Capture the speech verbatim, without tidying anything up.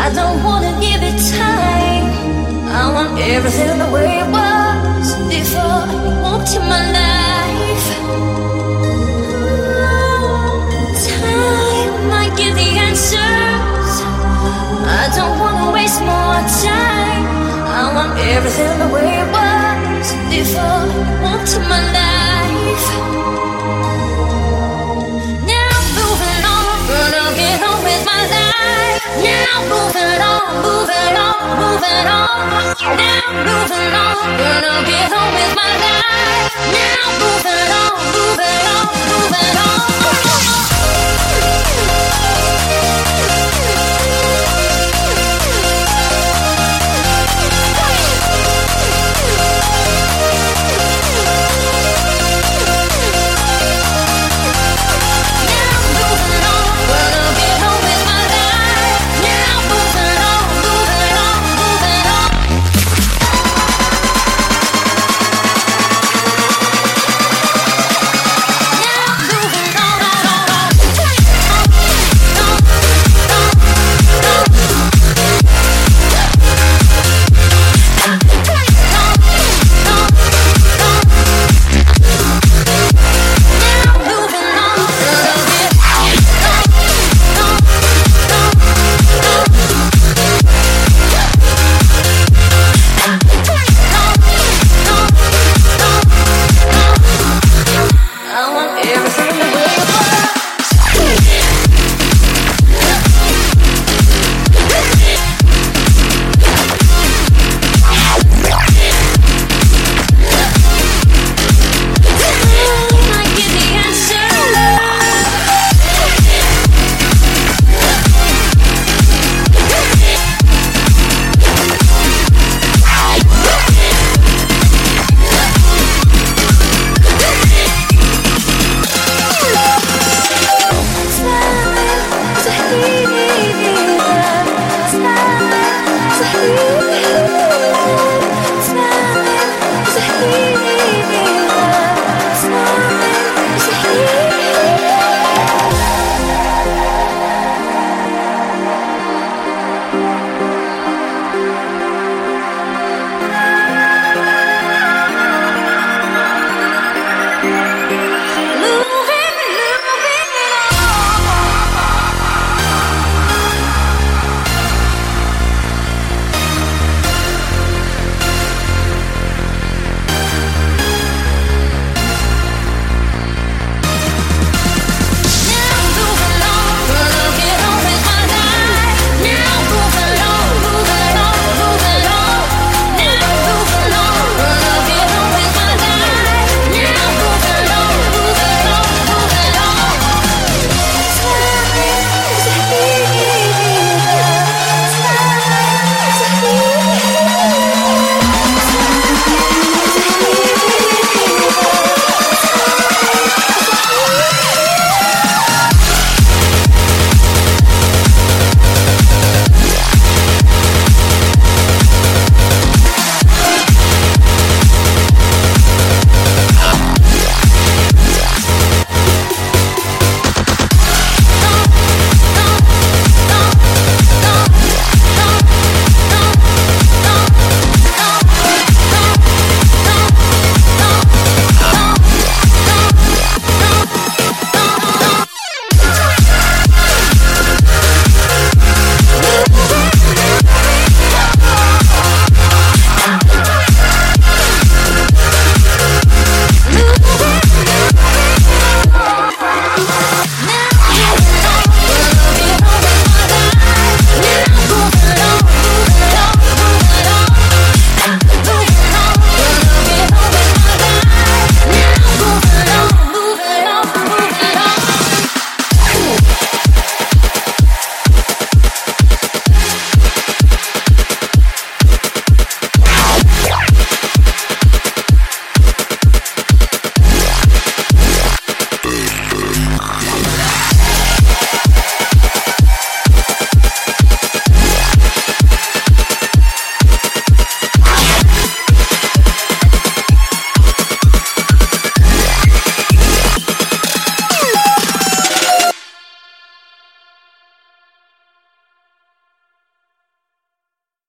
I don't wanna give it time. I want everything the way it was before you walked in my life. Time might give the answers. I don't wanna waste more time. I want everything the way it was before you walked in my life. Now I'm moving on, gonna get on with my life. Now I'm moving on, moving on, moving on. Now I'm moving on, gonna get on with my life. Now I'm moving on, moving on, moving on.